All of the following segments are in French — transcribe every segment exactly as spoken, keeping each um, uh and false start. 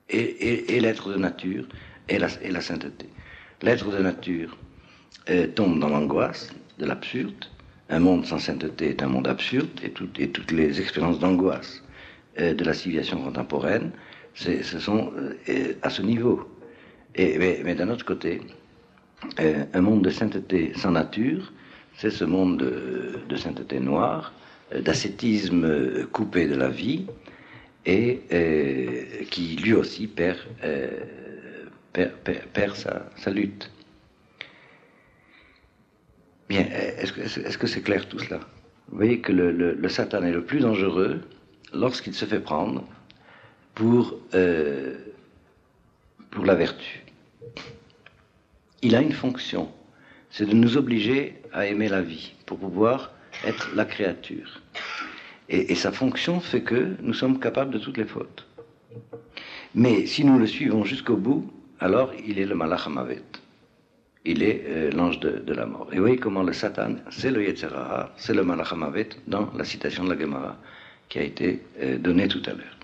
et, et, et l'être de nature et la, et la sainteté. L'être de nature euh, tombe dans l'angoisse de l'absurde. Un monde sans sainteté est un monde absurde, et, tout, et toutes les expériences d'angoisse euh, de la civilisation contemporaine, c'est, ce sont euh, à ce niveau. Et, mais, mais d'un autre côté, euh, un monde de sainteté sans nature, c'est ce monde de, de sainteté noire, euh, d'ascétisme euh, coupé de la vie, et euh, qui lui aussi perd, euh, perd, perd, perd sa, sa lutte. Bien, est-ce que, est-ce que c'est clair tout cela? Vous voyez que le, le, le Satan est le plus dangereux lorsqu'il se fait prendre pour, euh, pour la vertu. Il a une fonction, c'est de nous obliger à aimer la vie pour pouvoir être la créature. Et, et sa fonction fait que nous sommes capables de toutes les fautes. Mais si nous le suivons jusqu'au bout, alors il est le Malach HaMavet. Il est euh, l'ange de, de la mort. Et vous voyez comment le Satan, c'est le Yetzer Hara, c'est le Malach HaMavet dans la citation de la Gemara qui a été euh, donnée tout à l'heure.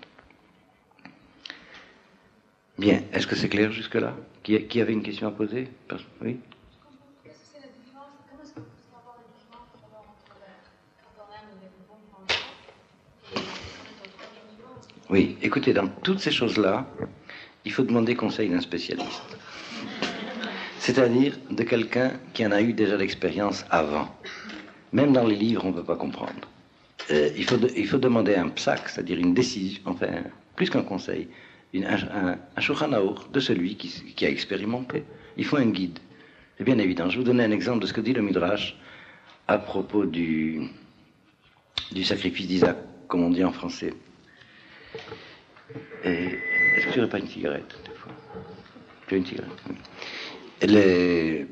Bien, est-ce que c'est clair jusque-là? Qui, qui avait une question à poser? Oui. Qu'est-ce que c'est la différence? Comment est-ce qu'on peut avoir la différence entre quand on aime le bon dimension et quand on est au premier niveau? Oui, écoutez, dans toutes ces choses-là, il faut demander conseil d'un spécialiste. C'est-à-dire de quelqu'un qui en a eu déjà l'expérience avant. Même dans les livres, on ne peut pas comprendre. Euh, il, faut de, il faut demander un psak, c'est-à-dire une décision, enfin, plus qu'un conseil, une, un, un, un shulchan aruch de celui qui, qui a expérimenté. Il faut un guide. C'est bien évident. Je vais vous donner un exemple de ce que dit le Midrash à propos du, du sacrifice d'Isaac, comme on dit en français. Et, est-ce que tu n'aurais pas une cigarette des fois? Tu as une cigarette? Oui. Les...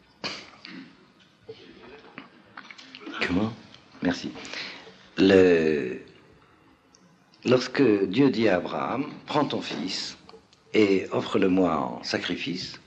Comment? Merci. Le... Lorsque Dieu dit à Abraham, prends ton fils et offre-le-moi en sacrifice,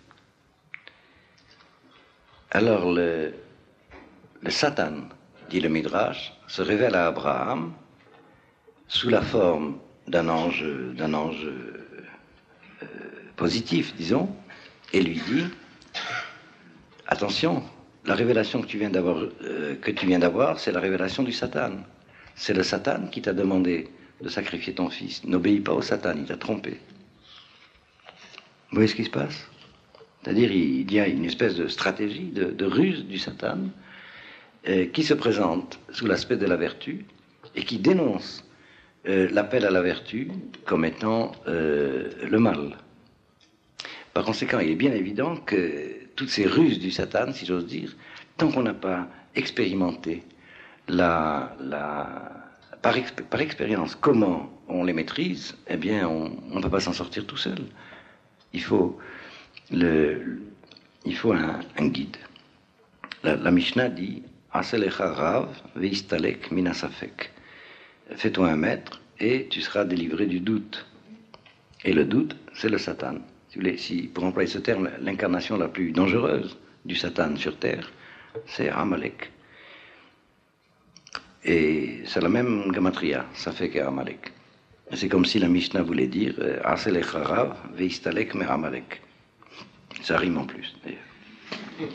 alors le, le Satan, dit le Midrash, se révèle à Abraham sous la forme d'un ange, d'un ange euh, positif, disons, et lui dit: attention, la révélation que tu viens d'avoir, euh, que tu viens d'avoir, c'est la révélation du Satan. C'est le Satan qui t'a demandé de sacrifier ton fils. N'obéis pas au Satan, il t'a trompé. Vous voyez ce qui se passe? C'est-à-dire, il y a une espèce de stratégie, de, de ruse du Satan euh, qui se présente sous l'aspect de la vertu et qui dénonce euh, l'appel à la vertu comme étant euh, le mal. Par conséquent, il est bien évident que toutes ces ruses du Satan, si j'ose dire, tant qu'on n'a pas expérimenté la, la, par, expé, par expérience comment on les maîtrise, eh bien, on ne peut pas s'en sortir tout seul. Il faut, le, il faut un, un guide. La, la Mishnah dit: Aselecha rav veistalek minasafek. Fais-toi un maître et tu seras délivré du doute. Et le doute, c'est le Satan. Si vous voulez, si, pour employer ce terme, l'incarnation la plus dangereuse du Satan sur Terre, c'est Amalek. Et c'est la même gematria, ça fait qu'Amalek. C'est comme si la Mishnah voulait dire Aselech Rav veistalek me Amalek. Ça rime en plus, d'ailleurs.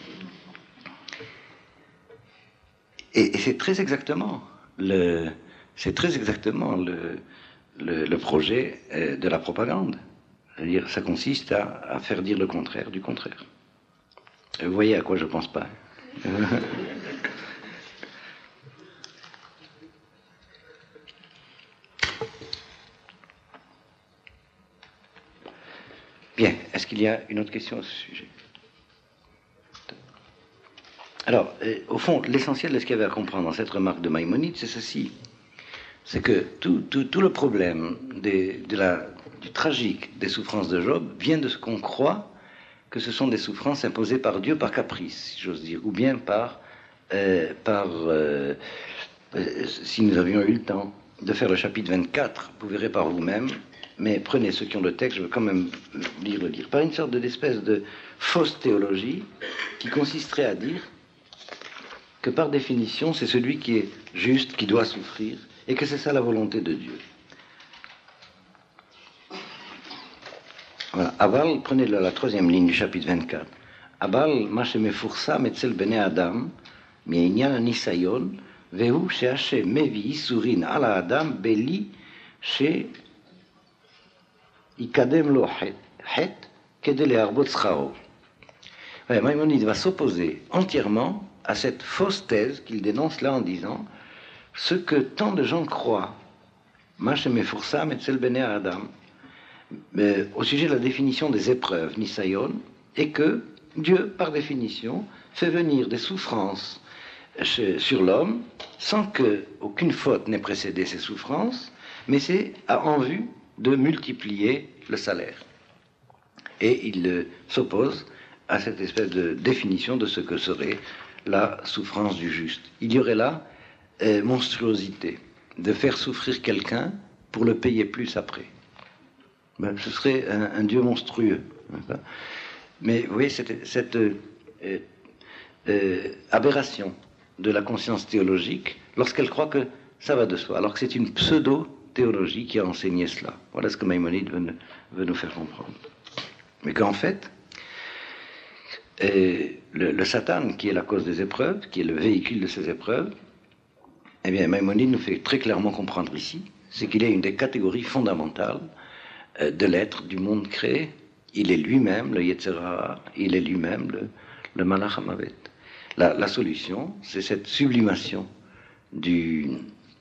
Et, et c'est très exactement le, c'est très exactement le, le, le projet de la propagande. C'est-à-dire, ça consiste à, à faire dire le contraire du contraire. Vous voyez à quoi je pense pas. Bien, est-ce qu'il y a une autre question à ce sujet? Alors, euh, au fond, l'essentiel de ce qu'il y avait à comprendre dans cette remarque de Maïmonide, c'est ceci. C'est que tout, tout, tout le problème des, de la, du tragique des souffrances de Job vient de ce qu'on croit que ce sont des souffrances imposées par Dieu par caprice, si j'ose dire, ou bien par, euh, par euh, euh, si nous avions eu le temps de faire le chapitre vingt-quatre, vous verrez par vous-même, mais prenez ceux qui ont le texte, je veux quand même lire le dire, par une sorte d'espèce de fausse théologie qui consisterait à dire que par définition, c'est celui qui est juste qui doit souffrir, et que c'est ça la volonté de Dieu. Voilà. Aval, prenez la, la troisième ligne du chapitre vingt-quatre. Aval, ma shemefursam etzel bnei Adam, mi'inyan hanisayon, vehu she'Hashem mevi isurin ala Adam beli she ikadem lo het kede le'arbot scharo. Maïmonide va s'opposer entièrement à cette fausse thèse qu'il dénonce là en disant ce que tant de gens croient, ma shemefursam etzel bnei Adam, mais au sujet de la définition des épreuves, Nisayon, est que Dieu, par définition, fait venir des souffrances chez, sur l'homme sans qu'aucune faute n'ait précédé ces souffrances, mais c'est en vue de multiplier le salaire. Et il euh, s'oppose à cette espèce de définition de ce que serait la souffrance du juste. Il y aurait là euh, monstruosité, de faire souffrir quelqu'un pour le payer plus après. Ben, ce serait un, un Dieu monstrueux. Mais vous voyez, cette, cette euh, euh, aberration de la conscience théologique, lorsqu'elle croit que ça va de soi, alors que c'est une pseudo-théologie qui a enseigné cela. Voilà ce que Maïmonide veut, veut nous faire comprendre. Mais qu'en fait, euh, le, le Satan, qui est la cause des épreuves, qui est le véhicule de ces épreuves, eh bien, Maïmonide nous fait très clairement comprendre ici, c'est qu'il est une des catégories fondamentales de l'être du monde créé. Il est lui-même le Yetzer Hara, il est lui-même le, le Malach HaMavet. La, la solution, c'est cette sublimation du,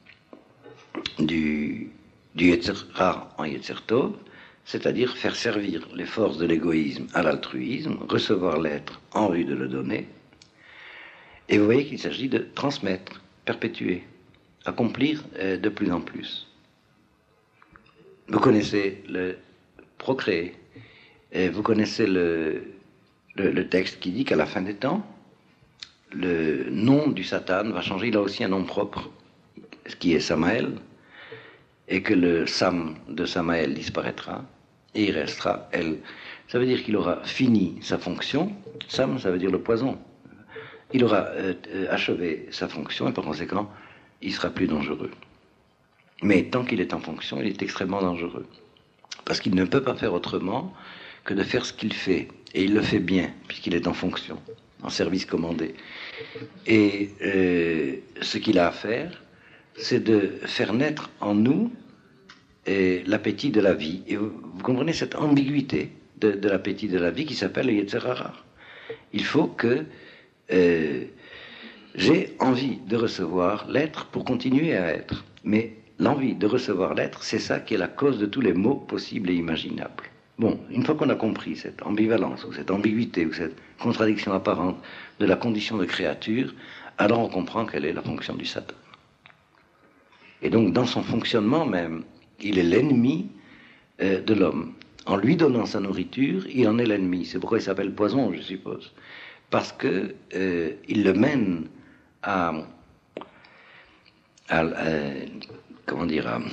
du, du Yetzer Hara en Yetzer Tov, c'est-à-dire faire servir les forces de l'égoïsme à l'altruisme, recevoir l'être en vue de le donner. Et vous voyez qu'il s'agit de transmettre, perpétuer, accomplir euh, de plus en plus. Vous connaissez le procréer, et vous connaissez le, le, le texte qui dit qu'à la fin des temps, le nom du Satan va changer, il a aussi un nom propre, ce qui est Samaël, et que le Sam de Samaël disparaîtra, et il restera El. Ça veut dire qu'il aura fini sa fonction, Sam ça veut dire le poison, il aura euh, achevé sa fonction, et par conséquent, il sera plus dangereux. Mais tant qu'il est en fonction, il est extrêmement dangereux. Parce qu'il ne peut pas faire autrement que de faire ce qu'il fait. Et il le fait bien, puisqu'il est en fonction, en service commandé. Et euh, ce qu'il a à faire, c'est de faire naître en nous euh, l'appétit de la vie. Et vous, vous comprenez cette ambiguïté de, de l'appétit de la vie qui s'appelle le Yetzer Hara. Il faut que euh, j'ai envie de recevoir l'être pour continuer à être. Mais l'envie de recevoir l'être, c'est ça qui est la cause de tous les maux possibles et imaginables. Bon, une fois qu'on a compris cette ambivalence, ou cette ambiguïté, ou cette contradiction apparente de la condition de créature, alors on comprend quelle est la fonction du Satan. Et donc, dans son fonctionnement même, il est l'ennemi euh, de l'homme. En lui donnant sa nourriture, il en est l'ennemi. C'est pourquoi il s'appelle poison, je suppose. Parce que euh, il le mène à... à, à comment dire, à,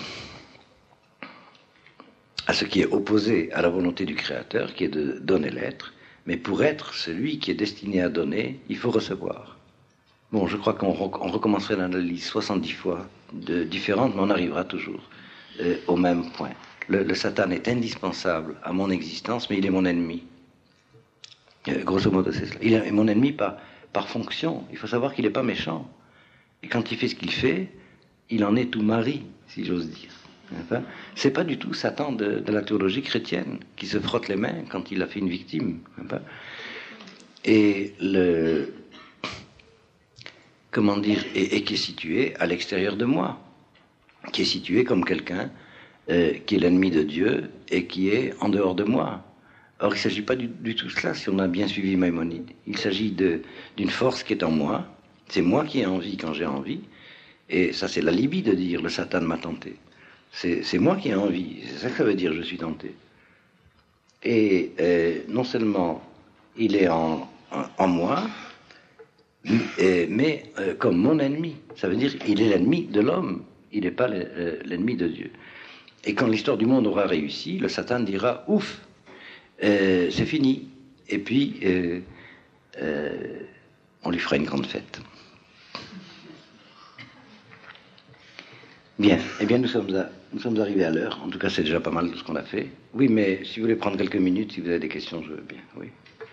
à ce qui est opposé à la volonté du Créateur, qui est de donner l'être. Mais pour être celui qui est destiné à donner, il faut recevoir. Bon, je crois qu'on rec- on recommencerait l'analyse soixante-dix fois de, différente, mais on arrivera toujours euh, au même point. Le, le Satan est indispensable à mon existence, mais il est mon ennemi. Euh, grosso modo, c'est cela. Il est mon ennemi par, par fonction. Il faut savoir qu'il n'est pas méchant. Et quand il fait ce qu'il fait, il en est tout mari, si j'ose dire. Enfin, c'est pas du tout Satan de, de la théologie chrétienne qui se frotte les mains quand il a fait une victime. Enfin, et le, comment dire, et, et qui est situé à l'extérieur de moi, qui est situé comme quelqu'un euh, qui est l'ennemi de Dieu et qui est en dehors de moi. Or, il ne s'agit pas du, du tout de cela, si on a bien suivi Maïmonide. Il s'agit de, d'une force qui est en moi. C'est moi qui ai envie quand j'ai envie. Et ça, c'est la libye de dire, le Satan m'a tenté. C'est, c'est moi qui ai envie. C'est ça que ça veut dire, je suis tenté. Et euh, non seulement il est en, en, en moi, mais, mais euh, comme mon ennemi. Ça veut dire qu'il est l'ennemi de l'homme. Il n'est pas le, l'ennemi de Dieu. Et quand l'histoire du monde aura réussi, le Satan dira, ouf, euh, c'est fini. Et puis, euh, euh, on lui fera une grande fête. Bien, eh bien nous sommes à Nous sommes arrivés à l'heure. En tout cas, c'est déjà pas mal tout ce qu'on a fait. Oui, mais si vous voulez prendre quelques minutes, si vous avez des questions, je veux bien. Oui.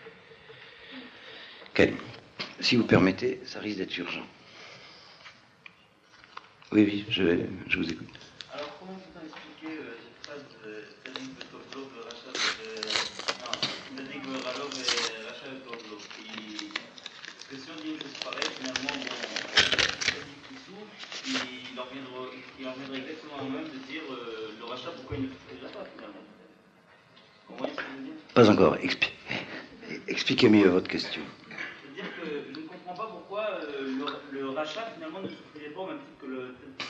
Quel? Si vous permettez, ça risque d'être urgent. Oui, oui, je, je vous écoute. Alors, comment peut-on expliquer euh, cette phrase de Tzadik Betovlov, Rachat de. Non, Tzadik Beralov et Rachat Betovlov qui. Parce que si on dit une chose pareille, finalement, bon, Tzadik qui souffre, il en viendrait, il en viendrait exactement au même de dire euh, le rachat, pourquoi il ne souffrirait pas finalement. Vous voyez ce que je veux dire? Pas encore. Expli- Expliquez mieux votre question. C'est-à-dire que je ne comprends pas pourquoi euh, le, le rachat finalement ne souffrirait pas au même titre que le.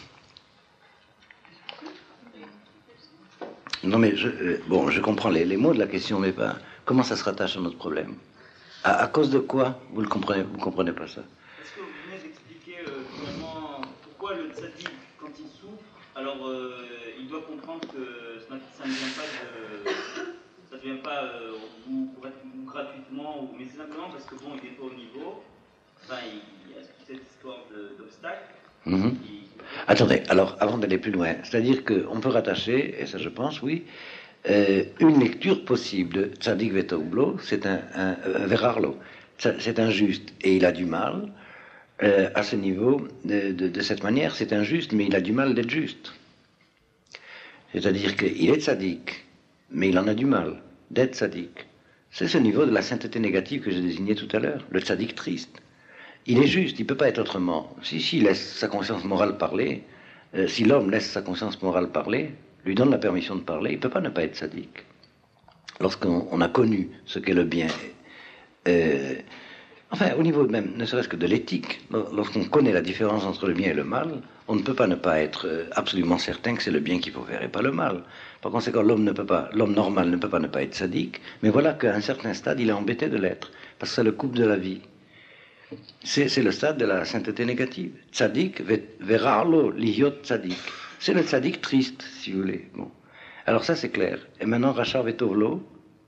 Non, mais je, euh, bon, je comprends les, les mots de la question, mais pas. Comment ça se rattache à notre problème? à, à cause de quoi vous ne comprenez, vous comprenez pas ça? Est-ce que vous venez d'expliquer euh, finalement pourquoi le tzaddik, quand il souffre, alors euh, il doit comprendre que ça, ça ne vient pas de. Ça ne vient pas euh, ou, pour être, ou gratuitement, ou, mais c'est simplement parce que bon, il n'est pas au niveau. Enfin, il, il y a toute cette histoire de, d'obstacles. Mm-hmm. qui, Attendez, alors avant d'aller plus loin, c'est-à-dire qu'on peut rattacher, et ça je pense, oui, euh, une lecture possible de Tzadik Vetoublo, c'est un, un, un Verarlo, c'est injuste et il a du mal. Euh, à ce niveau, de, de, de cette manière, c'est injuste, mais il a du mal d'être juste. C'est-à-dire qu'il est tzaddik, mais il en a du mal d'être tzaddik. C'est ce niveau de la sainteté négative que j'ai désigné tout à l'heure, le tzaddik triste. Il est juste, il ne peut pas être autrement. Si, s'il laisse sa conscience morale parler, euh, si l'homme laisse sa conscience morale parler, lui donne la permission de parler, il ne peut pas ne pas être tzaddik. Lorsqu'on on a connu ce qu'est le bien, euh, enfin, au niveau même, ne serait-ce que de l'éthique, lorsqu'on connaît la différence entre le bien et le mal, on ne peut pas ne pas être absolument certain que c'est le bien qu'il faut faire et pas le mal. Par conséquent, l'homme ne peut pas, l'homme normal ne peut pas ne pas être sadique, mais voilà qu'à un certain stade, il est embêté de l'être, parce que ça le coupe de la vie. C'est, c'est le stade de la sainteté négative. Tzadik, verarlo, lihiot tzadik. C'est le tzadik triste, si vous voulez. Bon. Alors ça, c'est clair. Et maintenant, Rachar Vetovlo.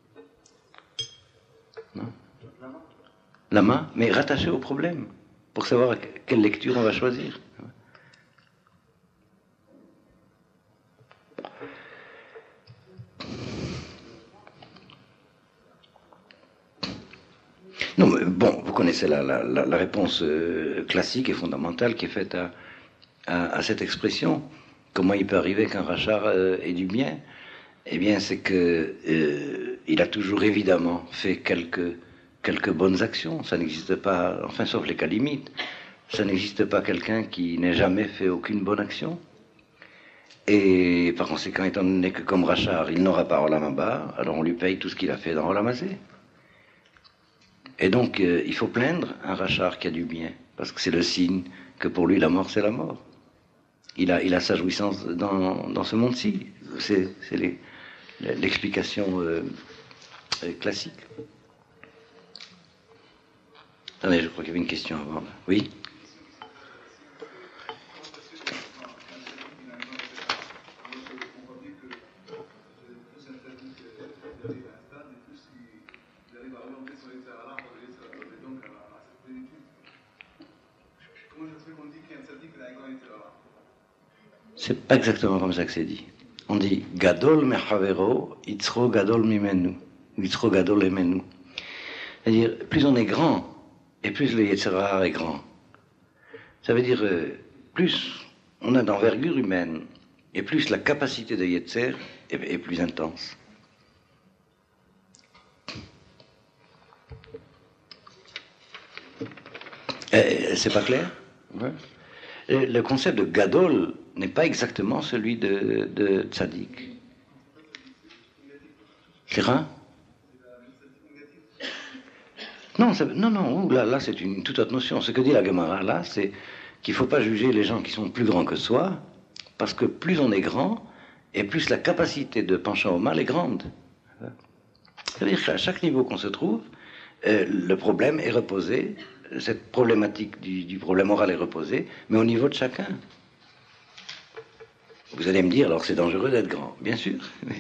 Non? La main, mais rattachée au problème, pour savoir quelle lecture on va choisir. Non, mais bon, vous connaissez la, la, la réponse euh, classique et fondamentale qui est faite à, à, à cette expression. Comment il peut arriver qu'un rachar euh, ait du bien? Eh bien, c'est que euh, il a toujours évidemment fait quelques quelques bonnes actions. Ça n'existe pas, enfin, sauf les cas limites. Ça n'existe pas quelqu'un qui n'ait jamais fait aucune bonne action. Et par conséquent, étant donné que comme rachar, il n'aura pas Olam Haba, alors on lui paye tout ce qu'il a fait dans Olam Hazé. Et donc, euh, il faut plaindre un rachar qui a du bien, parce que c'est le signe que pour lui, la mort, c'est la mort. Il a, il a sa jouissance dans, dans ce monde-ci. C'est, c'est les, l'explication euh, classique. Attendez, je crois qu'il y avait une question avant. Là. Oui? C'est pas exactement comme ça que c'est dit. On dit Gadol mechavero, itzro gadol mimenu, itzro gadol emenu. C'est-à-dire, plus on est grand, et plus le Yetzer Hara est grand. Ça veut dire, euh, plus on a d'envergure humaine, et plus la capacité de Yetzer est, est plus intense. Euh, c'est pas clair? Ouais. Le concept de Gadol n'est pas exactement celui de, de Tzadik. C'est rien? Non, ça, non, non, là, là c'est une toute autre notion. Ce que dit la Gemara, là, c'est qu'il ne faut pas juger les gens qui sont plus grands que soi, parce que plus on est grand, et plus la capacité de penchant au mal est grande. C'est-à-dire qu'à chaque niveau qu'on se trouve, euh, le problème est reposé, cette problématique du, du problème moral est reposée, mais au niveau de chacun. Vous allez me dire, alors c'est dangereux d'être grand, bien sûr.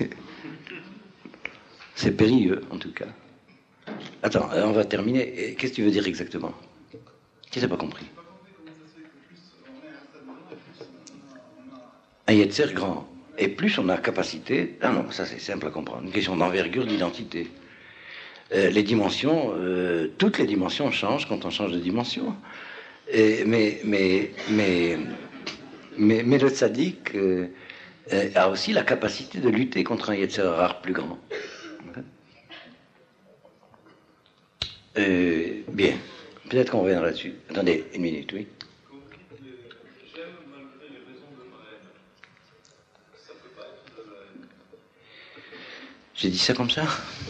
C'est périlleux, en tout cas. Attends, on va terminer. Qu'est-ce que tu veux dire exactement? Qui n'a pas compris? Un Yetzer grand. Et plus on a capacité... Ah non, ça c'est simple à comprendre. Une question d'envergure, d'identité. Euh, les dimensions, euh, toutes les dimensions changent quand on change de dimension. Et, mais, mais, mais, mais, mais le tzaddik euh, euh, a aussi la capacité de lutter contre un yetzer hara plus grand. Euh, bien, peut-être qu'on reviendra là-dessus. Attendez, une minute, oui. J'aime malgré les raisons de ma haine. Ça peut pas être de la haine. J'ai dit ça comme ça?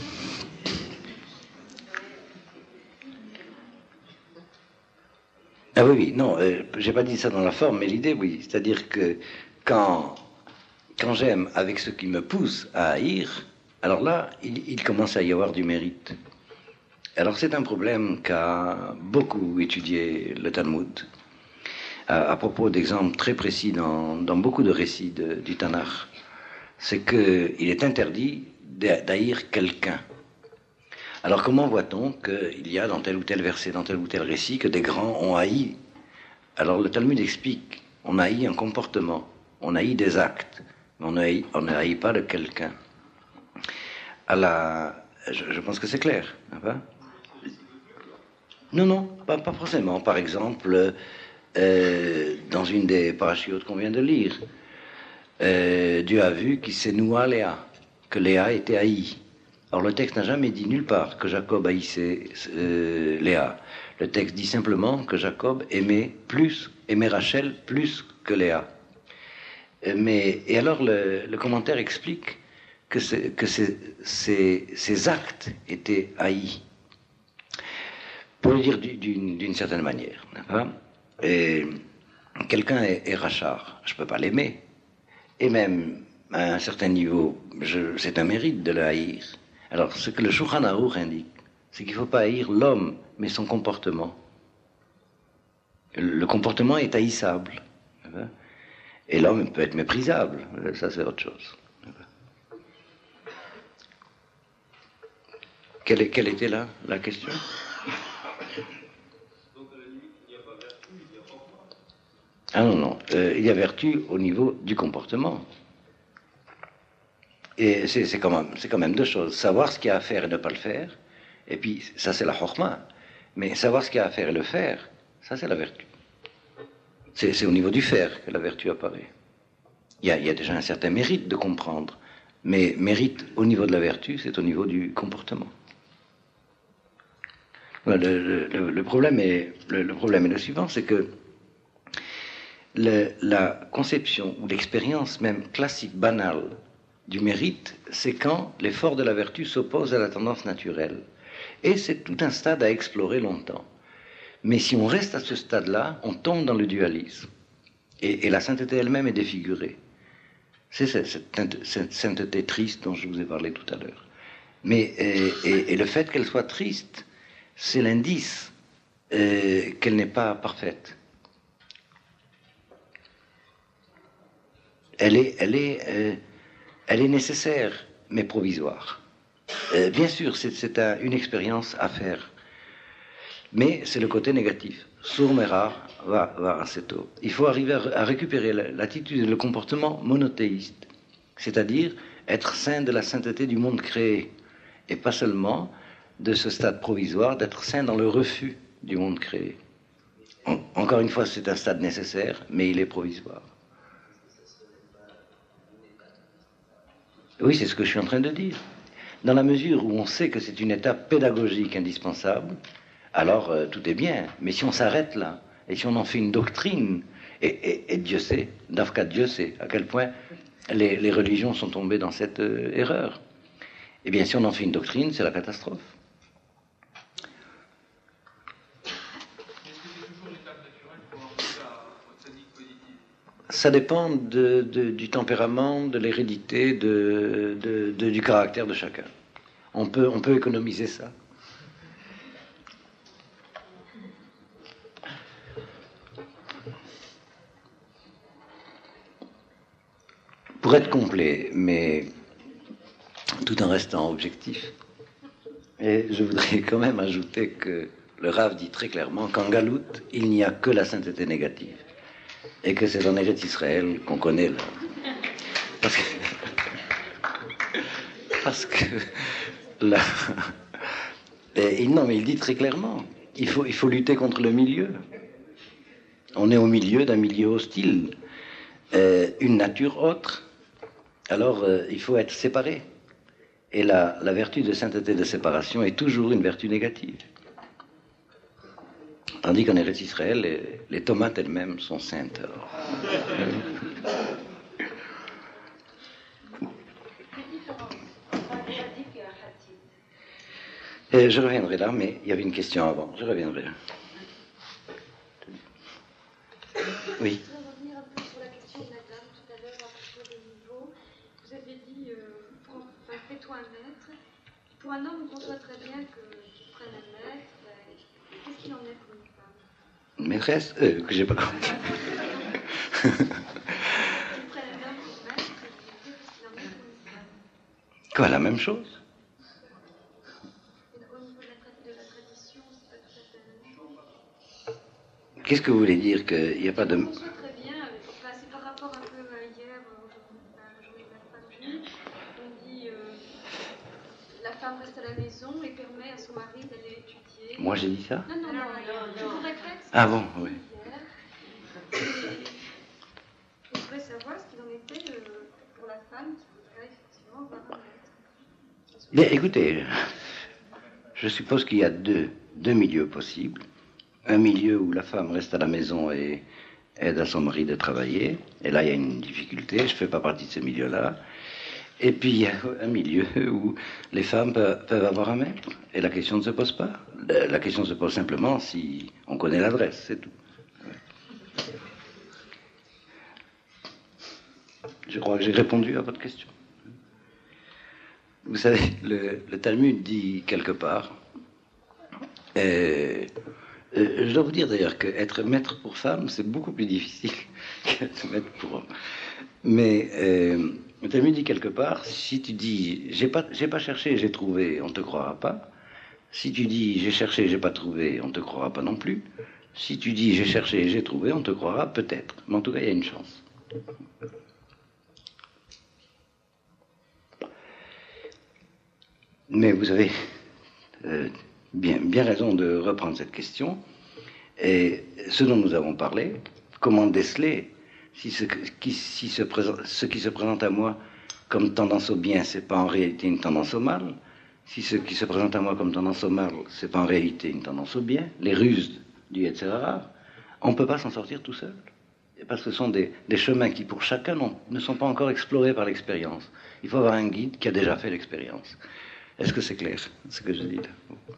Ah oui, oui, non, euh, j'ai pas dit ça dans la forme, mais l'idée, oui. C'est-à-dire que quand, quand j'aime avec ce qui me pousse à haïr, alors là, il, il commence à y avoir du mérite. Alors c'est un problème qu'a beaucoup étudié le Talmud, à, à propos d'exemples très précis dans, dans beaucoup de récits de, du Tanakh. C'est qu'il est interdit d'haïr quelqu'un. Alors comment voit-on qu'il y a dans tel ou tel verset, dans tel ou tel récit, que des grands ont haï? Alors le Talmud explique, on haït un comportement, on haït des actes, mais on ne haït, on ne haït pas de quelqu'un. À la, je, je pense que c'est clair, hein? Non, non, pas, pas forcément. Par exemple, euh, dans une des parachutes qu'on vient de lire, euh, Dieu a vu qu'il s'est noué à Léa, que Léa était haïe. Alors le texte n'a jamais dit nulle part que Jacob haïssait euh, Léa. Le texte dit simplement que Jacob aimait plus, aimait Rachel plus que Léa. Mais, et alors le, le commentaire explique que, que ces, ces, ces actes étaient haïs. Pour le dire d'une, d'une certaine manière. Et quelqu'un est, est rachar, je ne peux pas l'aimer. Et même, à un certain niveau, je, c'est un mérite de le haïr. Alors, ce que le Shulchan Aruch indique, c'est qu'il ne faut pas haïr l'homme, mais son comportement. Le comportement est haïssable. Et l'homme peut être méprisable. Ça, c'est autre chose. Quelle, quelle était là la question? Ah non, non, euh, il y a vertu au niveau du comportement. Et c'est, c'est, quand même, c'est quand même deux choses. Savoir ce qu'il y a à faire et ne pas le faire, et puis ça c'est la chorma. Mais savoir ce qu'il y a à faire et le faire, ça c'est la vertu. C'est, c'est au niveau du faire que la vertu apparaît. Il y, a, il y a déjà un certain mérite de comprendre, mais mérite au niveau de la vertu, c'est au niveau du comportement. Le, le, le, problème est, le, le problème est le suivant, c'est que Le, la conception ou l'expérience même classique, banale du mérite, c'est quand l'effort de la vertu s'oppose à la tendance naturelle. Et c'est tout un stade à explorer longtemps. Mais si on reste à ce stade-là, on tombe dans le dualisme. Et, et la sainteté elle-même est défigurée. C'est cette, cette, cette sainteté triste dont je vous ai parlé tout à l'heure. Mais, et, et, et le fait qu'elle soit triste, c'est l'indice euh, qu'elle n'est pas parfaite. Elle est, elle, est, euh, elle est nécessaire, mais provisoire. Euh, bien sûr, c'est, c'est un, une expérience à faire. Mais c'est le côté négatif. Sourmera va, va aceto. Il faut arriver à, à récupérer l'attitude et le comportement monothéiste. C'est-à-dire être saint de la sainteté du monde créé. Et pas seulement de ce stade provisoire, d'être saint dans le refus du monde créé. En, encore une fois, c'est un stade nécessaire, mais il est provisoire. Oui, c'est ce que je suis en train de dire. Dans la mesure où on sait que c'est une étape pédagogique indispensable, alors euh, tout est bien. Mais si on s'arrête là, et si on en fait une doctrine, et, et, et Dieu sait, d'Afka Dieu sait, à quel point les, les religions sont tombées dans cette euh, erreur. Eh bien, si on en fait une doctrine, c'est la catastrophe. Ça dépend de, de, du tempérament, de l'hérédité, de, de, de, du caractère de chacun. On peut, on peut économiser ça. Pour être complet, mais tout en restant objectif, et je voudrais quand même ajouter que le Rav dit très clairement qu'en Galout, il n'y a que la sainteté négative. Et que c'est en Eretz Israël qu'on connaît Parce que, parce que là, et, non, mais il dit très clairement, il faut, il faut lutter contre le milieu. On est au milieu d'un milieu hostile, euh, une nature autre. Alors, euh, il faut être séparé. Et la, la vertu de sainteté de séparation est toujours une vertu négative. Tandis qu'en Eretz Israël, les, les tomates elles-mêmes sont saintes. Alors. Et je reviendrai là, mais il y avait une question avant. Je reviendrai. Oui. Je voudrais revenir un peu sur la question de la dame tout à l'heure à propos des niveaux. Vous avez dit, euh, prends, enfin, fais-toi un maître. Pour un homme, on conçoit très bien qu'il prenne un maître. Ben, qu'est-ce qu'il en est pour une femme? Maîtresse euh, que j'ai pas compris. Qu'il prenne un homme pour maître, qu'est-ce qu'il en est pour une femme? Quoi, la même chose? Au niveau de la, de la tradition, c'est pas tout à fait la même chose. Qu'est-ce que vous voulez dire qu'il n'y a pas de... On conçoit très bien, enfin, c'est par rapport un peu à hier, euh, à la journée de la femme juive, on dit euh, la femme reste à la maison et permet à son mari d'aller étudier. Moi j'ai dit ça? Non, non, non, non, je vous répète. Ce Ah bon, oui. hier. Et je voudrais savoir ce qu'il en était euh, pour la femme qui voudrait effectivement avoir un maître. Bien, écoutez, je suppose qu'il y a deux, deux milieux possibles. Un milieu où la femme reste à la maison et aide à son mari de travailler. Et là, il y a une difficulté. Je ne fais pas partie de ce milieu-là. Et puis, il y a un milieu où les femmes peuvent, peuvent avoir un maître. Et la question ne se pose pas. La question se pose simplement si on connaît l'adresse, c'est tout. Je crois que j'ai répondu à votre question. Vous savez, le, le Talmud dit quelque part... Et, Euh, je dois vous dire d'ailleurs qu'être maître pour femme, c'est beaucoup plus difficile qu'être maître pour homme. Mais euh, le Talmud dit quelque part, si tu dis j'ai pas, j'ai pas cherché, j'ai trouvé, on te croira pas. Si tu dis j'ai cherché, j'ai pas trouvé, on te croira pas non plus. Si tu dis j'ai cherché, j'ai trouvé, on te croira peut-être. Mais en tout cas, il y a une chance. Mais vous avez euh, bien, bien raison de reprendre cette question. Et ce dont nous avons parlé, comment déceler si ce qui, si se présente, ce qui se présente à moi comme tendance au bien, c'est pas en réalité une tendance au mal. Si ce qui se présente à moi comme tendance au mal, c'est pas en réalité une tendance au bien. Les ruses du et cetera, on ne peut pas s'en sortir tout seul. Parce que ce sont des, des chemins qui, pour chacun, ne sont pas encore explorés par l'expérience. Il faut avoir un guide qui a déjà fait l'expérience. Est-ce que c'est clair, ce que je dis là?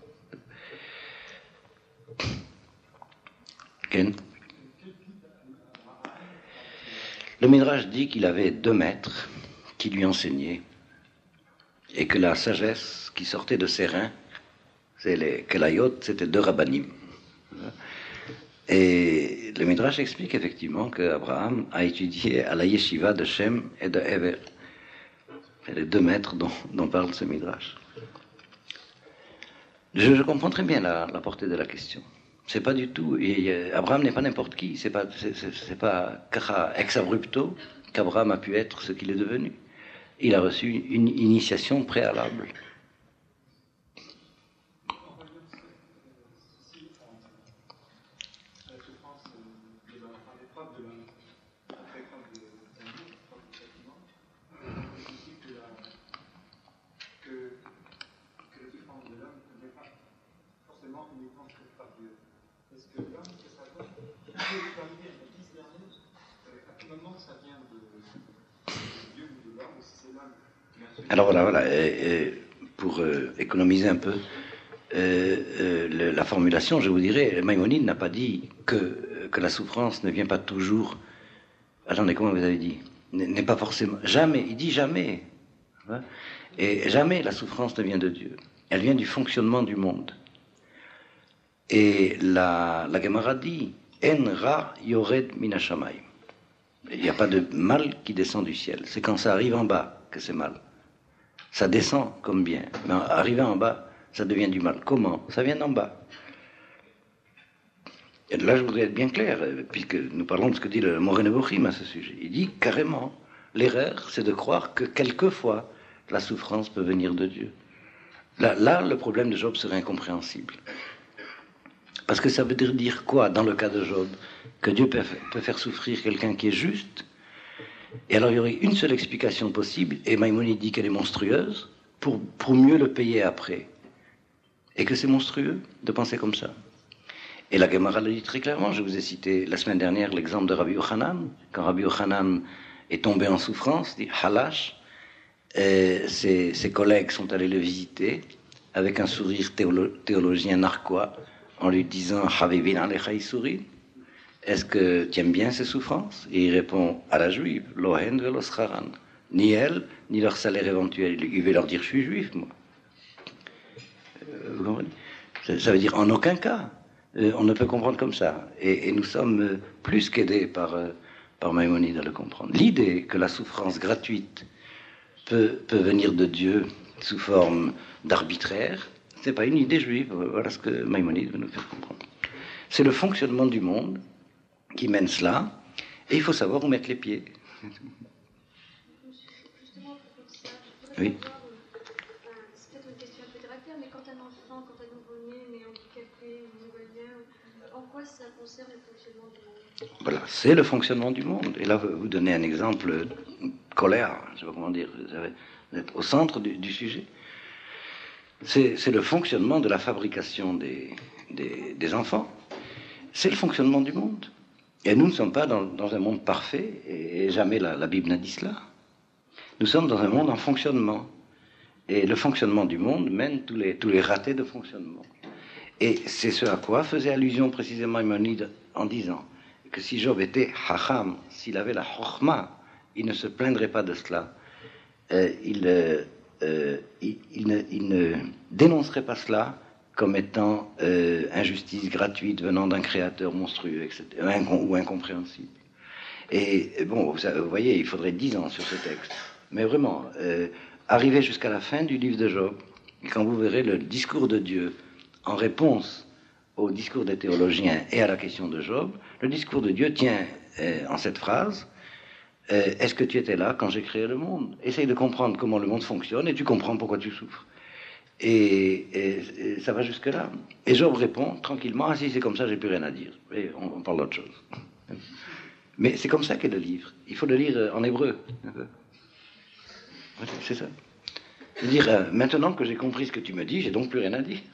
Ken? Le Midrash dit qu'il avait deux maîtres qui lui enseignaient et que la sagesse qui sortait de ses reins, c'est les Kelayot, c'était deux rabbanim. Et le Midrash explique effectivement qu'Abraham a étudié à la yeshiva de Shem et de Hever. C'est les deux maîtres dont, dont parle ce Midrash. Je, je comprends très bien la, la portée de la question. C'est pas du tout. Et Abraham n'est pas n'importe qui. C'est pas, c'est, c'est, c'est pas ex abrupto qu'Abraham a pu être ce qu'il est devenu. Il a reçu une initiation préalable. Alors voilà, voilà et, et pour euh, économiser un peu euh, euh, le, la formulation, je vous dirais, Maïmonide n'a pas dit que, que la souffrance ne vient pas toujours... Attendez, comment vous avez dit? N'est pas forcément... Jamais, il dit jamais. Hein? Et jamais la souffrance ne vient de Dieu. Elle vient du fonctionnement du monde. Et la, la Gemara dit, En ra yored min hashamayim. Il n'y a pas de mal qui descend du ciel. C'est quand ça arrive en bas que c'est mal. Ça descend comme bien. Mais arrivé en bas, ça devient du mal. Comment? Ça vient d'en bas. Et là, je voudrais être bien clair, puisque nous parlons de ce que dit le Moreh Nevuchim à ce sujet. Il dit carrément, L'erreur, c'est de croire que quelquefois, la souffrance peut venir de Dieu. Là, là, le problème de Job serait incompréhensible. Parce que ça veut dire quoi, dans le cas de Job, que Dieu peut, peut faire souffrir quelqu'un qui est juste? Et alors, il y aurait une seule explication possible, et Maïmonide dit qu'elle est monstrueuse, pour, pour mieux le payer après. Et que c'est monstrueux de penser comme ça. Et la Gemara le dit très clairement. Je vous ai cité la semaine dernière l'exemple de Rabbi Yochanan. Quand Rabbi Yochanan est tombé en souffrance, dit Halash, et ses, ses collègues sont allés le visiter avec un sourire théolo, théologien narquois en lui disant Havivin alecha isuri, est-ce que tu aimes bien ces souffrances? Et il répond à la juive, Lohen velo scharan, ni elle, ni leur salaire éventuel. Il va leur dire, je suis juif, moi. Vous comprenez? Ça veut dire en aucun cas. Euh, on ne peut comprendre comme ça. Et, et nous sommes euh, plus qu'aidés par, euh, par Maïmonide à le comprendre. L'idée que la souffrance gratuite peut, peut venir de Dieu sous forme d'arbitraire, ce n'est pas une idée juive. Voilà ce que Maïmonide veut nous faire comprendre. C'est le fonctionnement du monde qui mène cela, et il faut savoir où mettre les pieds. Justement, à propos de ça, je voudrais Oui. savoir, euh, c'est peut-être une question un peu caractère, mais quand un enfant, quand un nouveau-né né handicapé ou malien, en quoi ça concerne le fonctionnement du monde? Voilà, c'est le fonctionnement du monde. Et là, vous donnez un exemple colère, je ne sais pas comment dire, vous êtes au centre du, du sujet. C'est, c'est le fonctionnement de la fabrication des, des, des enfants. C'est le fonctionnement du monde. Et nous ne sommes pas dans, dans un monde parfait, et jamais la, la Bible n'a dit cela. Nous sommes dans un monde en fonctionnement. Et le fonctionnement du monde mène tous les, tous les ratés de fonctionnement. Et c'est ce à quoi faisait allusion précisément Maïmonide en disant que si Job était hacham, s'il avait la chokhma, il ne se plaindrait pas de cela. Euh, il, euh, euh, il, il, ne, il ne dénoncerait pas cela comme étant euh, injustice gratuite venant d'un créateur monstrueux, et cetera, ou incompréhensible. Et bon, vous, vous voyez, il faudrait dix ans sur ce texte. Mais vraiment, euh, arriver jusqu'à la fin du livre de Job, et quand vous verrez le discours de Dieu en réponse au discours des théologiens et à la question de Job, le discours de Dieu tient euh, en cette phrase, euh, est-ce que tu étais là quand j'ai créé le monde? Essaye de comprendre comment le monde fonctionne et tu comprends pourquoi tu souffres. Et, et, et ça va jusque-là. Et Job répond tranquillement, ah si c'est comme ça, j'ai plus rien à dire. Et on, on parle d'autre chose. Mais c'est comme ça qu'est le livre. Il faut le lire en hébreu. C'est ça. C'est-à-dire, euh, maintenant que j'ai compris ce que tu me dis, j'ai donc plus rien à dire.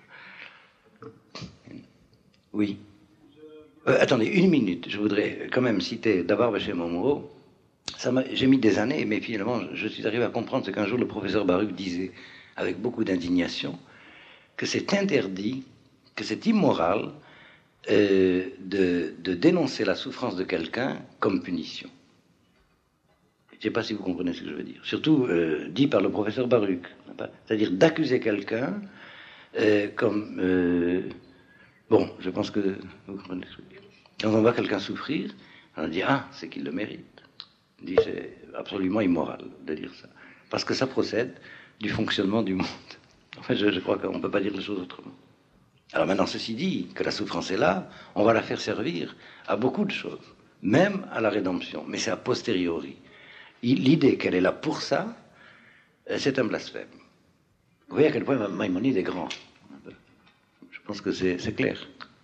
Oui. Euh, attendez, une minute. Je voudrais quand même citer Davar Beshem Omro. J'ai mis des années, mais finalement, je suis arrivé à comprendre ce qu'un jour le professeur Baruch disait avec beaucoup d'indignation, que c'est interdit, que c'est immoral euh, de, de dénoncer la souffrance de quelqu'un comme punition. Je ne sais pas si vous comprenez ce que je veux dire. Surtout euh, dit par le professeur Baruch. C'est-à-dire d'accuser quelqu'un euh, comme... Euh, bon, je pense que vous comprenez ce que je veux dire. Quand on voit quelqu'un souffrir, on dit « Ah, c'est qu'il le mérite ». On dit c'est absolument immoral de dire ça. Parce que ça procède du fonctionnement du monde. En fait, je, je crois qu'on ne peut pas dire les choses autrement. Alors maintenant, ceci dit, que la souffrance est là, on va la faire servir à beaucoup de choses, même à la rédemption, mais c'est a posteriori. L'idée qu'elle est là pour ça, c'est un blasphème. Vous voyez à quel point Maïmonide est grand. Je pense que c'est, c'est clair.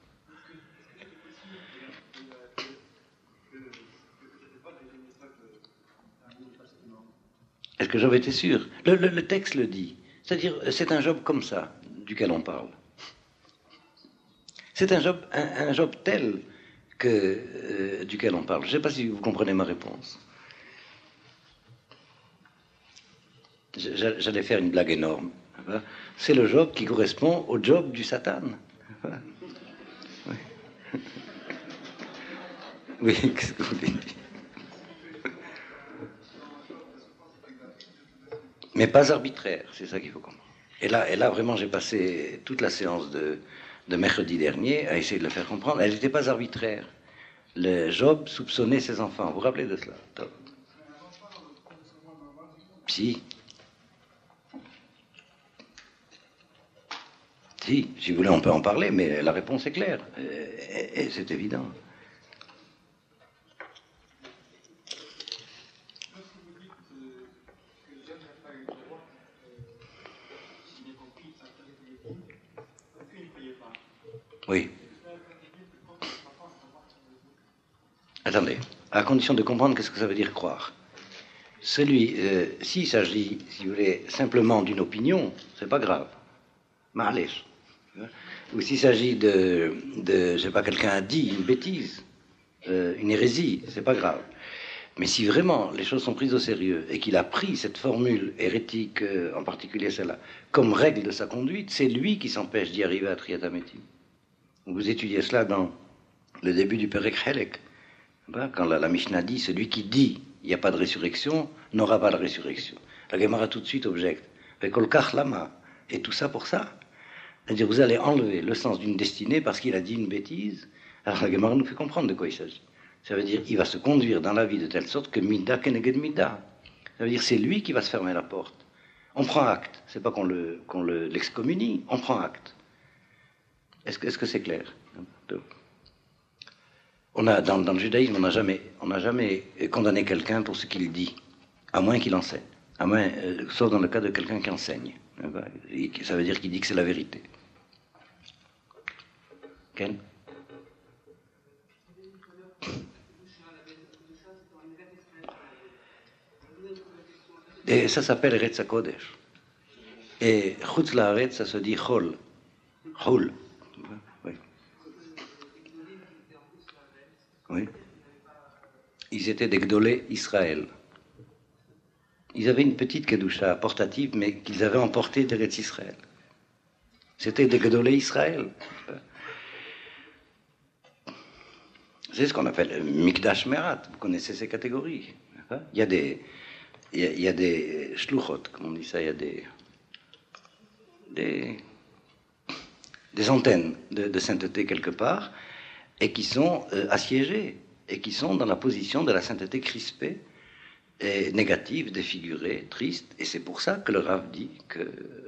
Est-ce que Job était sûr? le, le, le texte le dit. C'est-à-dire, c'est un Job comme ça, duquel on parle. C'est un Job, un, un Job tel que, euh, duquel on parle. Je ne sais pas si vous comprenez ma réponse. J'allais faire une blague énorme. C'est le Job qui correspond au Job du Satan. Oui, oui, qu'est-ce que vous voulez dire? Mais pas arbitraire, c'est ça qu'il faut comprendre. Et là, et là vraiment, j'ai passé toute la séance de, de mercredi dernier à essayer de le faire comprendre. Elle n'était pas arbitraire. Le Job soupçonnait ses enfants. Vous vous rappelez de cela? Top. Si. Si, si vous voulez, on peut en parler, mais la réponse est claire. Et, et c'est évident. Oui. Attendez, à condition de comprendre qu'est-ce que ça veut dire croire. Celui, euh, s'il s'agit, si vous voulez, simplement d'une opinion, c'est pas grave. Malèche. Ou s'il s'agit de, de, je sais pas, quelqu'un a dit une bêtise, euh, une hérésie, c'est pas grave. Mais si vraiment les choses sont prises au sérieux et qu'il a pris cette formule hérétique, euh, en particulier celle-là, comme règle de sa conduite, c'est lui qui s'empêche d'y arriver à Triatamétim. Vous étudiez cela dans le début du Perek Helek. Quand la, la Mishnah dit, celui qui dit il n'y a pas de résurrection n'aura pas de résurrection. La Gemara tout de suite objecte. Et tout ça pour ça. C'est-à-dire vous allez enlever le sens d'une destinée parce qu'il a dit une bêtise. Alors la Gemara nous fait comprendre de quoi il s'agit. Ça veut dire il va se conduire dans la vie de telle sorte que Mida keneged Mida. Ça veut dire c'est lui qui va se fermer la porte. On prend acte. C'est pas qu'on le, qu'on le, l'excommunie, on prend acte. Est-ce que, est-ce que c'est clair? On a, dans, dans le judaïsme, on n'a jamais, on n'a jamais condamné quelqu'un pour ce qu'il dit, à moins qu'il enseigne, à moins, euh, sauf dans le cas de quelqu'un qui enseigne. Ça veut dire qu'il dit que c'est la vérité. Ken? Et ça s'appelle Eretz HaKodesh. Et Chutz La'aretz, ça se dit Chol. Chol. Oui. Oui. Ils étaient des Gdolé Israël. Ils avaient une petite Kedusha portative, mais qu'ils avaient emportée d'Eretz Israël. C'était des Gdolé Israël. C'est ce qu'on appelle Mikdash Merat. Vous connaissez ces catégories. Il y a des, il y a, il y a des shluchot, comme on dit ça, il y a des, des, des antennes de, de sainteté quelque part, et qui sont euh, assiégées, et qui sont dans la position de la sainteté crispée, et négative, défigurée, triste, et c'est pour ça que le Rav dit que...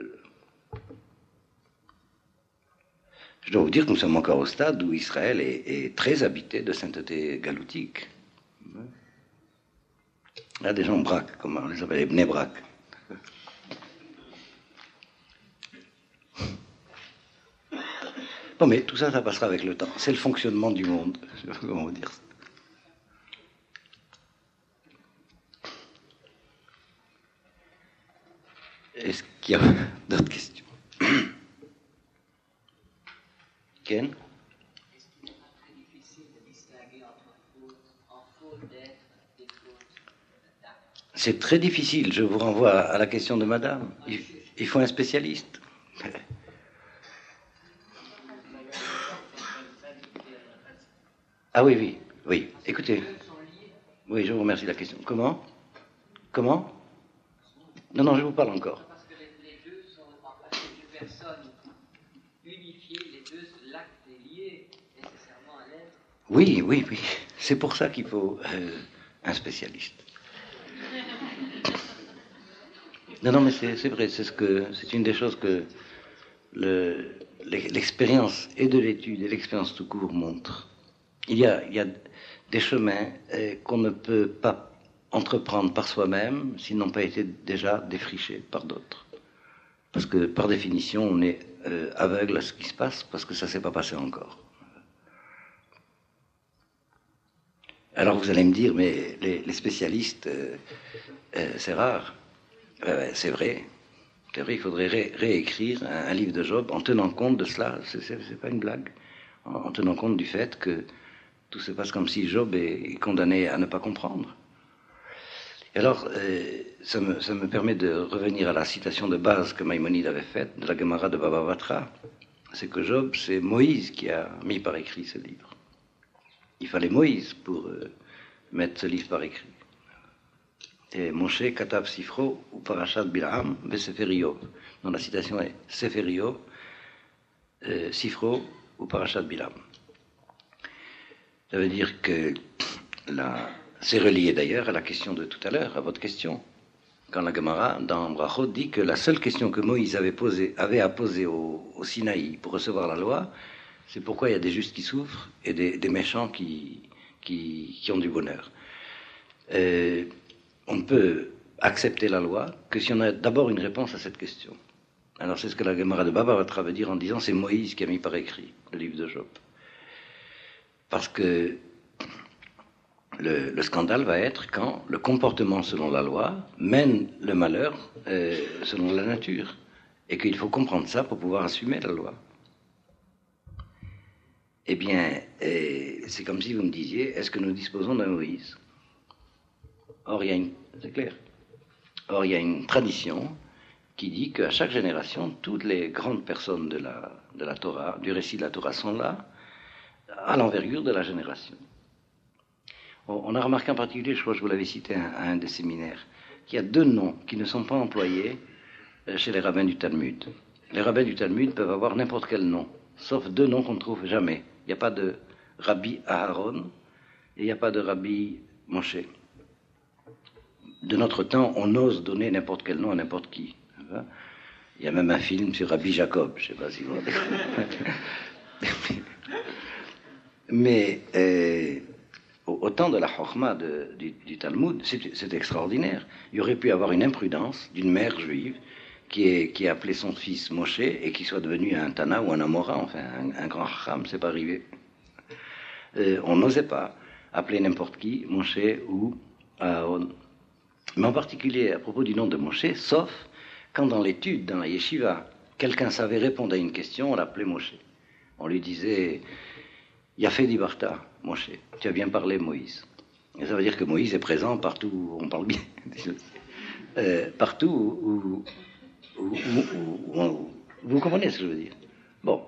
Je dois vous dire que nous sommes encore au stade où Israël est, est très habité de sainteté galoutique. Là, des gens braques, comme on les appelle, les bnei-brak. Bon, mais tout ça, ça passera avec le temps. C'est le fonctionnement du monde. Je sais pas comment vous dire ça. Est-ce qu'il y a d'autres questions? Ken? Est-ce qu'il n'est pas très difficile de distinguer entre faute, en faute d'être et faute d'acte? C'est très difficile. Je vous renvoie à la question de madame. Il, il faut un spécialiste. Ah oui, oui, oui. Écoutez. Oui, je vous remercie de la question. Comment? Comment? Non, non, je vous parle encore. Parce que les, les deux sont en fait deux personnes unifiées, les deux, l'acte est lié nécessairement à l'être. Oui, oui, oui. C'est pour ça qu'il faut euh, un spécialiste. Non, non, mais c'est, c'est vrai. C'est ce que, c'est une des choses que le, l'expérience et de l'étude et l'expérience tout court montrent. Il y a, il y a des chemins euh, qu'on ne peut pas entreprendre par soi-même s'ils n'ont pas été déjà défrichés par d'autres. Parce que, par définition, on est euh, aveugle à ce qui se passe parce que ça ne s'est pas passé encore. Alors vous allez me dire, mais les, les spécialistes, euh, euh, c'est rare. Euh, c'est vrai. C'est vrai, il faudrait ré- réécrire un, un livre de Job en tenant compte de cela. C'est, c'est, c'est pas une blague. En, en tenant compte du fait que tout se passe comme si Job est condamné à ne pas comprendre. Et alors, euh, ça, me, ça me permet de revenir à la citation de base que Maïmonide avait faite de la Gemara de Baba Batra. C'est que Job, c'est Moïse qui a mis par écrit ce livre. Il fallait Moïse pour euh, mettre ce livre par écrit. Et Moshe Katav Sifro ou Parashat Bilam ve Sefer Iyov. Donc la citation est Sefer Iyov, euh, Sifro ou Parashat Bilam. Ça veut dire que la, c'est relié d'ailleurs à la question de tout à l'heure, à votre question. Quand la Gemara, dans Brachot, dit que la seule question que Moïse avait, posé, avait à poser au, au Sinaï pour recevoir la loi, c'est pourquoi il y a des justes qui souffrent et des, des méchants qui, qui, qui ont du bonheur. Euh, on ne peut accepter la loi que si on a d'abord une réponse à cette question. Alors c'est ce que la Gemara de Baba Batra veut dire en disant c'est Moïse qui a mis par écrit le livre de Job. Parce que le, le scandale va être quand le comportement selon la loi mène le malheur euh, selon la nature. Et qu'il faut comprendre ça pour pouvoir assumer la loi. Eh bien, euh, c'est comme si vous me disiez, est-ce que nous disposons d'un Moïse? Or, il y a une... C'est clair. Or, il y a une tradition qui dit qu'à chaque génération, toutes les grandes personnes de la, de la Torah, du récit de la Torah, sont là, à l'envergure de la génération. On a remarqué en particulier, je crois que je vous l'avais cité à un des séminaires, qu'il y a deux noms qui ne sont pas employés chez les rabbins du Talmud. Les rabbins du Talmud peuvent avoir n'importe quel nom, sauf deux noms qu'on ne trouve jamais. Il n'y a pas de Rabbi Aharon et il n'y a pas de Rabbi Moshe. De notre temps, on ose donner n'importe quel nom à n'importe qui. Il y a même un film sur Rabbi Jacob, je ne sais pas si vous... Mais euh, au, au temps de la Chokhma de, du, du Talmud, c'est, c'est extraordinaire. Il y aurait pu avoir une imprudence d'une mère juive qui, est, qui a appelé son fils Moshe et qui soit devenu un Tana ou un Amora, enfin un, un grand Chacham, c'est pas arrivé. Euh, on n'osait pas appeler n'importe qui Moshe ou Aaron. Mais en particulier à propos du nom de Moshe, sauf quand dans l'étude, dans la yeshiva, quelqu'un savait répondre à une question, on l'appelait Moshe. On lui disait Yafé Dibarta, Moshe, tu as bien parlé Moïse. Et ça veut dire que Moïse est présent partout où on parle bien. euh, partout où, où, où, où, où... Vous comprenez ce que je veux dire? Bon.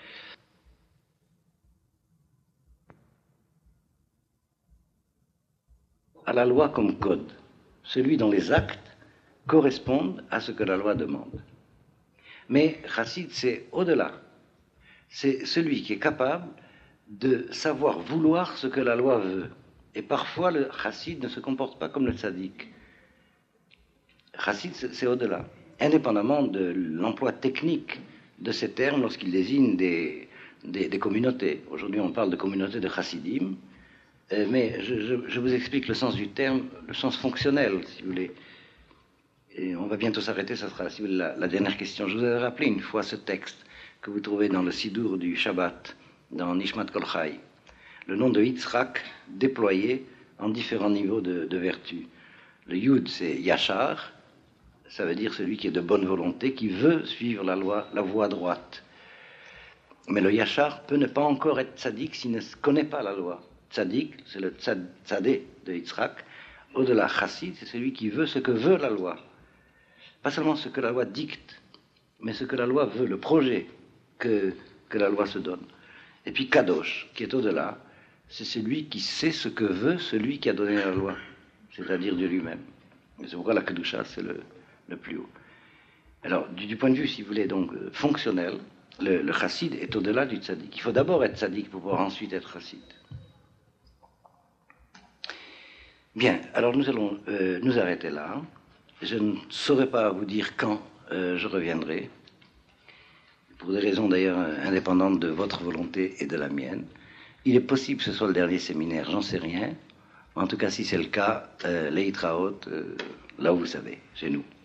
À la loi comme code, celui dont les actes correspondent à ce que la loi demande. Mais Chassid, c'est au-delà. C'est celui qui est capable de savoir vouloir ce que la loi veut. Et parfois, le Chassid ne se comporte pas comme le tzaddik. Chassid, c'est, c'est au-delà. Indépendamment de l'emploi technique de ces termes lorsqu'ils désignent des, des, des communautés. Aujourd'hui, on parle de communautés de chassidim, euh, mais je, je, je vous explique le sens du terme, le sens fonctionnel, si vous voulez. Et on va bientôt s'arrêter, ça sera si vous voulez, la, la dernière question. Je vous avais rappelé une fois ce texte que vous trouvez dans le Sidour du Shabbat, dans Nishmat Kol Chai. Le nom de Yitzhak déployé en différents niveaux de, de vertu. Le Yud, c'est Yachar, ça veut dire celui qui est de bonne volonté, qui veut suivre la loi, la voie droite. Mais le Yachar peut ne pas encore être tzaddik s'il ne connaît pas la loi. Tzaddik, c'est le tzad, tzadé de Yitzhak. Au-delà, Chassid, c'est celui qui veut ce que veut la loi. Pas seulement ce que la loi dicte, mais ce que la loi veut, le projet que, que la loi se donne. Et puis Kadosh, qui est au-delà, c'est celui qui sait ce que veut celui qui a donné la loi, c'est-à-dire Dieu lui-même. Et c'est pourquoi la Kedusha, c'est le, le plus haut. Alors, du, du point de vue, si vous voulez, donc fonctionnel, le, le chassid est au-delà du tzaddik. Il faut d'abord être tzaddik pour pouvoir ensuite être chassid. Bien, alors nous allons euh, nous arrêter là. Je ne saurais pas vous dire quand euh, je reviendrai, pour des raisons d'ailleurs indépendantes de votre volonté et de la mienne. Il est possible que ce soit le dernier séminaire, j'en sais rien. En tout cas, si c'est le cas, euh, les Hitraot, euh, là où vous savez, chez nous.